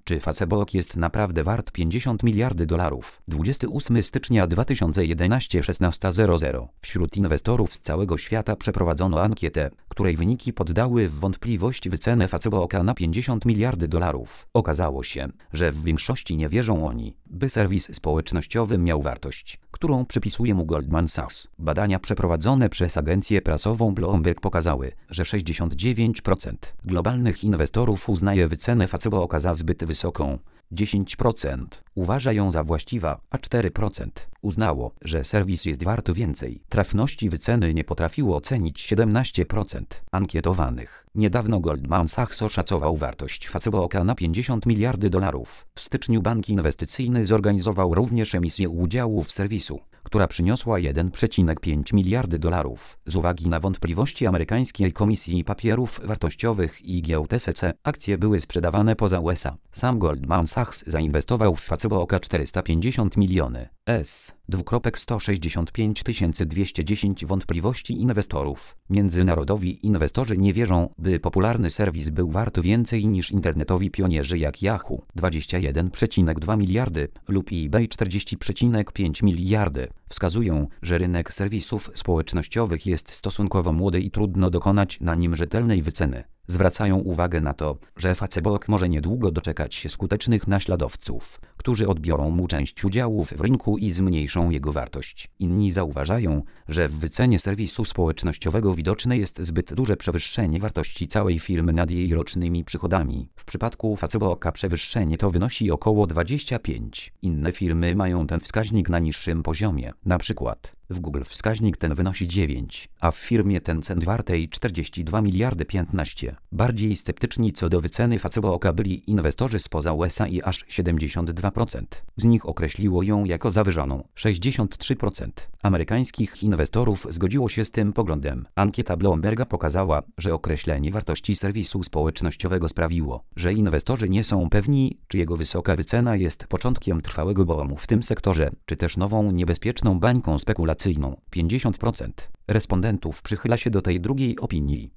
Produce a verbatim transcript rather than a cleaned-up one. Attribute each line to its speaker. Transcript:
Speaker 1: Czy Facebook jest naprawdę wart pięćdziesiąt miliardów dolarów? dwudziestego ósmego stycznia dwa tysiące jedenastego szesnasta zero zero Wśród inwestorów z całego świata przeprowadzono ankietę, której wyniki poddały w wątpliwość wycenę Facebooka na pięćdziesiąt miliardów dolarów. Okazało się, że w większości nie wierzą oni, by serwis społecznościowy miał wartość, którą przypisuje mu Goldman Sachs. Badania przeprowadzone przez agencję prasową Bloomberg pokazały, że sześćdziesiąt dziewięć procent globalnych inwestorów uznaje wycenę Facebooka za zbyt wysoką, dziesięć procent uważa ją za właściwa, a cztery procent uznało, że serwis jest wart więcej. Trafności wyceny nie potrafiło ocenić siedemnaście procent ankietowanych. Niedawno Goldman Sachs oszacował wartość Facebooka na pięćdziesiąt miliardów dolarów. W styczniu bank inwestycyjny zorganizował również emisję udziałów serwisu, która przyniosła jeden przecinek pięć miliardów dolarów. Z uwagi na wątpliwości amerykańskiej Komisji Papierów Wartościowych i G T S C, akcje były sprzedawane poza U S A. Sam Goldman Sachs zainwestował w Facebooka czterysta pięćdziesiąt milionów S. sto sześćdziesiąt pięć tysięcy dwieście dziesięć wątpliwości inwestorów. Międzynarodowi inwestorzy nie wierzą, by popularny serwis był wart więcej niż internetowi pionierzy jak Yahoo dwadzieścia jeden przecinek dwa miliardy lub eBay czterdzieści przecinek pięć miliardy. Wskazują, że rynek serwisów społecznościowych jest stosunkowo młody i trudno dokonać na nim rzetelnej wyceny. Zwracają uwagę na to, że Facebook może niedługo doczekać się skutecznych naśladowców, którzy odbiorą mu część udziałów w rynku i zmniejszą jego wartość. Inni zauważają, że w wycenie serwisu społecznościowego widoczne jest zbyt duże przewyższenie wartości całej firmy nad jej rocznymi przychodami. W przypadku Facebooka przewyższenie to wynosi około dwadzieścia pięć. Inne firmy mają ten wskaźnik na niższym poziomie. Na przykład w Google wskaźnik ten wynosi dziewięć, a w firmie Tencent wartej czterdzieści dwa miliardy piętnaście. Bardziej sceptyczni co do wyceny Facebooka byli inwestorzy spoza U S A i aż siedemdziesiąt dwa procent z nich określiło ją jako zawyżoną. sześćdziesiąt trzy procent amerykańskich inwestorów zgodziło się z tym poglądem. Ankieta Bloomberga pokazała, że określenie wartości serwisu społecznościowego sprawiło, że inwestorzy nie są pewni, czy jego wysoka wycena jest początkiem trwałego boomu w tym sektorze, czy też nową niebezpieczną bańką spekulacyjną. pięćdziesiąt procent respondentów przychyla się do tej drugiej opinii.